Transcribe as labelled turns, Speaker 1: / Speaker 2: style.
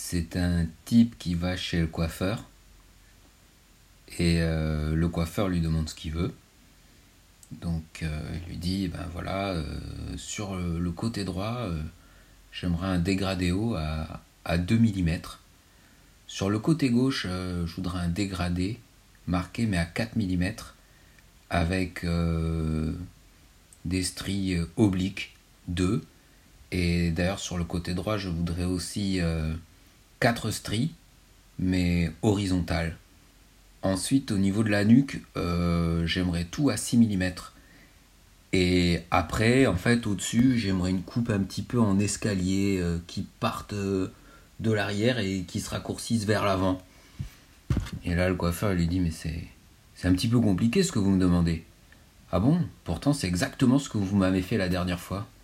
Speaker 1: c'est un type qui va chez le coiffeur et le coiffeur lui demande ce qu'il veut. Donc il lui dit, ben voilà, sur le côté droit, j'aimerais un dégradé haut à 2 millimètres. Sur le côté gauche, je voudrais un dégradé marqué mais à 4 millimètres avec des stries obliques 2. Et d'ailleurs sur le côté droit, je voudrais aussi 4 stries mais horizontales. Ensuite, au niveau de la nuque, j'aimerais tout à 6 millimètres. Et après, en fait, au-dessus, j'aimerais une coupe un petit peu en escalier qui parte de l'arrière et qui se raccourcisse vers l'avant. Et là, le coiffeur lui dit, mais c'est un petit peu compliqué ce que vous me demandez. Ah bon? Pourtant, c'est exactement ce que vous m'avez fait la dernière fois.